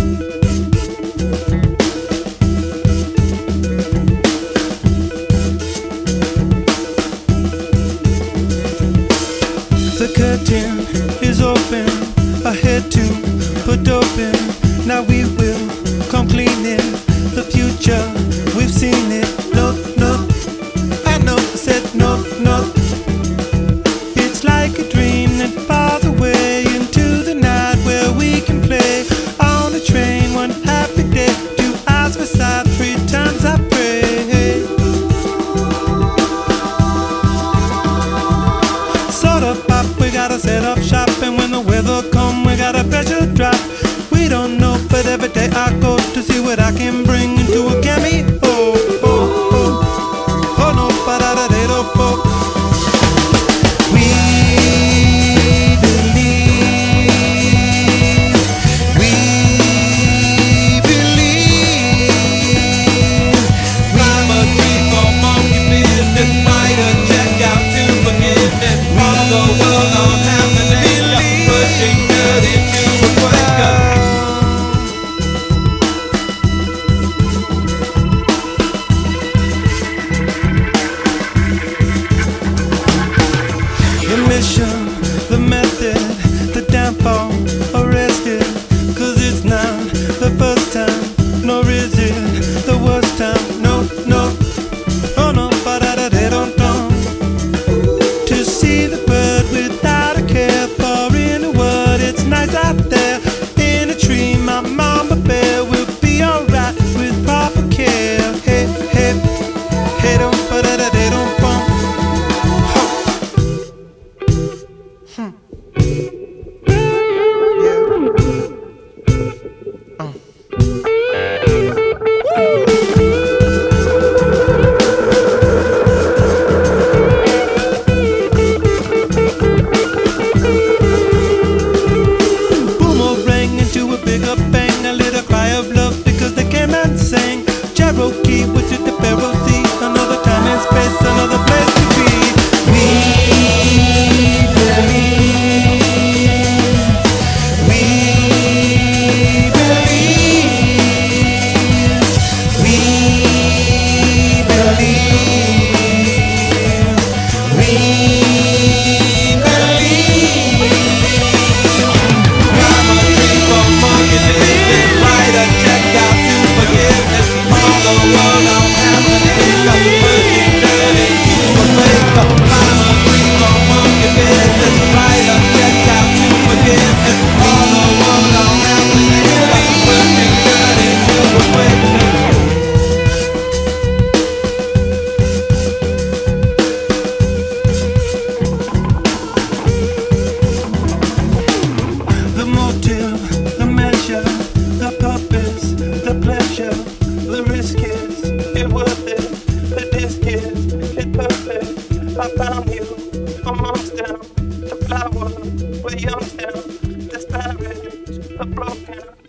The curtain is open, ahead to put open. Now we will come cleaning the future. We've seen it. No, no, I know. I said no, no. It's like a dream that falls away into the night where we can play on a train one happy day. 2 hours for sight, 3 times I pray. Sort of pop, we gotta set up shop, and when the weather come, we got a pressure drop. We don't know, but every day I go to see what I can bring into a cameo. Oh, oh, oh, oh no, ba-da-da-da-da-bo. We believe, we believe. I'm a tree for monkey business, write a check out to forgiveness. All the world on happening, pushing good into a quaker. The mission, the method, the downfall, arrested. 'Cause it's not the first time, nor is it the worst time. No, no, oh no, ba-da-da-da-dum-dum. To see the bird without a care for any word. It's nice out there in a tree. My mama bear will be alright with proper care. Hey, hey, hey, don't ba-da-da-da-dum-bum. Boomerang into a bigger bang, a little cry of love because they came and sang. Cherokee, which is the Pharaoh Sea, another time and space, another place to be. We believe, we believe, we believe, we I'm a tree for monkey business, write a check out to forgiveness. All the world on happening, pushing good into a quaker. I'm a tree for monkey business, write a check out to forgiveness. All the world on happening, pushing good into a quaker. the motive, the measure, the purpose, the pleasure, the risk is it worth it, the disc is it perfect. I found you amongst them, the flower with young stem, disparate, the broken.